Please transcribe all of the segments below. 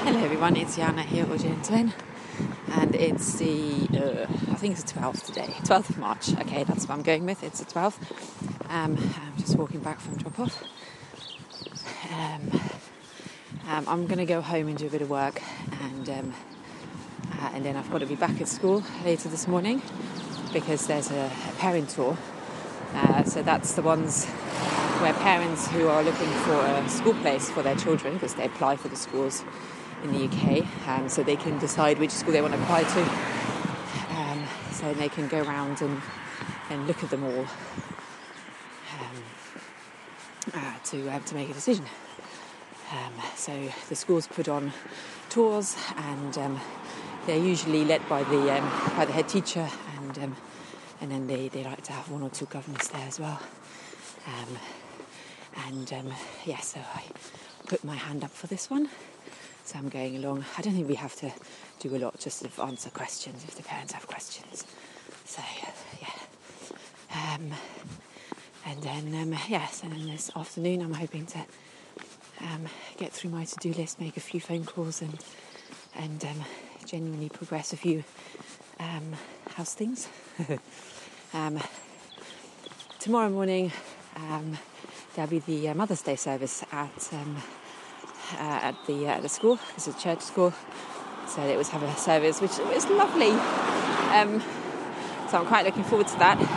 Hello everyone, it's Jana here, or Gentlemen, and it's I think it's the 12th today, 12th of March. Okay, that's what I'm going with, it's the 12th. I'm just walking back from drop-off. I'm going to go home and do a bit of work, and then I've got to be back at school later this morning because there's a parent tour. So that's the ones where parents who are looking for a school place for their children, because they apply for the schools in the UK, so they can decide which school they want to apply to. So they can go around and look at them all to make a decision. So the schools put on tours, and they're usually led by the head teacher, and then they like to have one or two governors there as well. So I put my hand up for this one. So I'm going along. I don't think we have to do a lot, just to answer questions if the parents have questions. So, and then this afternoon I'm hoping to get through my to-do list, make a few phone calls, and genuinely progress a few house things. Tomorrow morning there'll be the Mother's Day service at the school. It's a church school, so they always have a service, which is lovely. So I'm quite looking forward to that.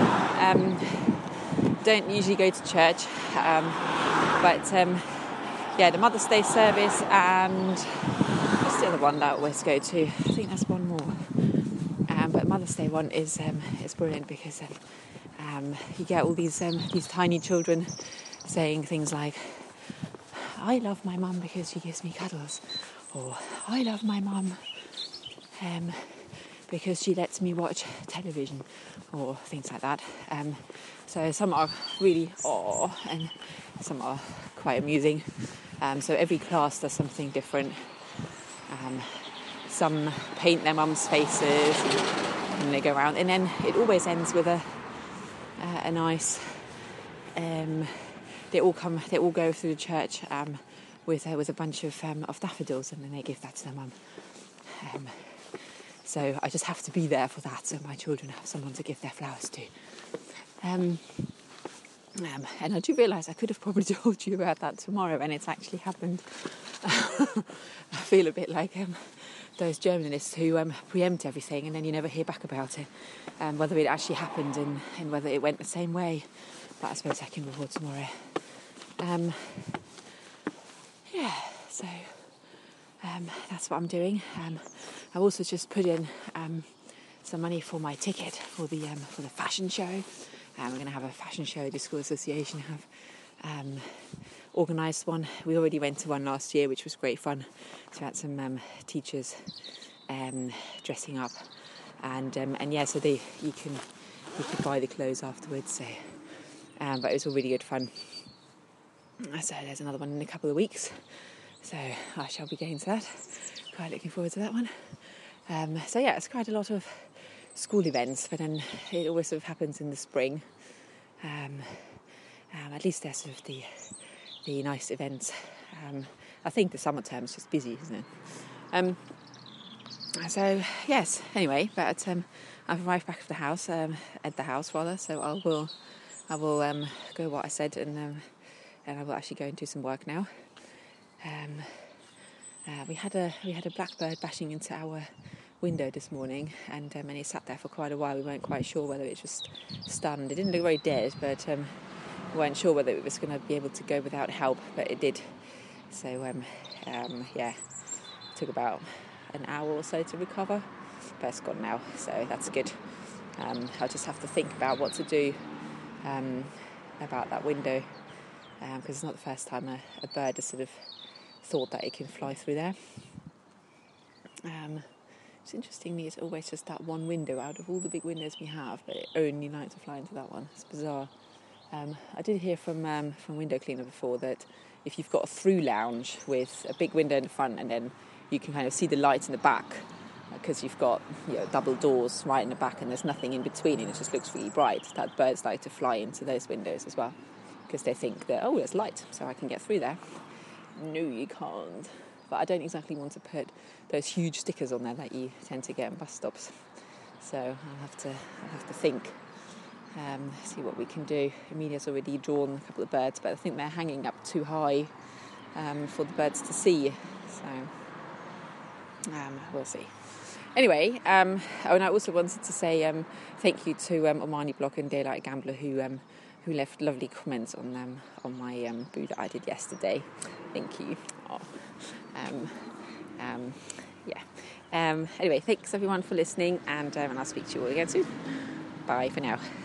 Don't usually go to church, but the Mother's Day service, and what's the other one that I always go to? I think there's one more. But Mother's Day one is brilliant because you get all these tiny children saying things like, "I love my mum because she gives me cuddles," or "I love my mum because she lets me watch television," or things like that. So some are really and some are quite amusing. So every class does something different. Some paint their mum's faces and they go around, and then it always ends with a nice. They all go through the church with a bunch of daffodils, and then they give that to their mum. So I just have to be there for that, so my children have someone to give their flowers to. And I do realise I could have probably told you about that tomorrow, and it's actually happened. I feel a bit like those journalists who preempt everything and then you never hear back about it, whether it actually happened and whether it went the same way. But I suppose I can report tomorrow. So that's what I'm doing. I've also just put in some money for my ticket for the fashion show. We're going to have a fashion show. The School Association have organised one. We already went to one last year, which was great fun. So we had some teachers dressing up, and so you could buy the clothes afterwards. So, but it was all really good fun. So there's another one in a couple of weeks. So I shall be going to that. Quite looking forward to that one. It's quite a lot of school events, but then it always sort of happens in the spring. At least they're sort of the nice events. I think the summer term is just busy, isn't it? Anyway, but I've arrived back at the house, so I will go what I said, and I will actually go and do some work now. We had a blackbird bashing into our window this morning, and it sat there for quite a while. We weren't quite sure whether it was stunned. It didn't look very dead, but we weren't sure whether it was going to be able to go without help, but it did. So it took about an hour or so to recover, but it's gone now, so that's good. I'll just have to think about what to do about that window, because it's not the first time a bird has sort of thought that it can fly through there. It's interestingly, it's always just that one window out of all the big windows we have, but it only likes to fly into that one. It's bizarre. I did hear from Window Cleaner before that if you've got a through lounge with a big window in the front, and then you can kind of see the light in the back, because you've got double doors right in the back and there's nothing in between and it just looks really bright, that birds like to fly into those windows as well, because they think that, there's light, so I can get through there. No, you can't. but I don't exactly want to put those huge stickers on there that you tend to get in bus stops. So I'll have to think, see what we can do. Amelia's already drawn a couple of birds, but I think they're hanging up too high for the birds to see. So we'll see. Anyway, and I also wanted to say thank you to Omani Blog and Daylight Gambler who left lovely comments on my brew that I did yesterday. Thank you. Anyway, thanks everyone for listening, and I'll speak to you all again soon. Bye for now.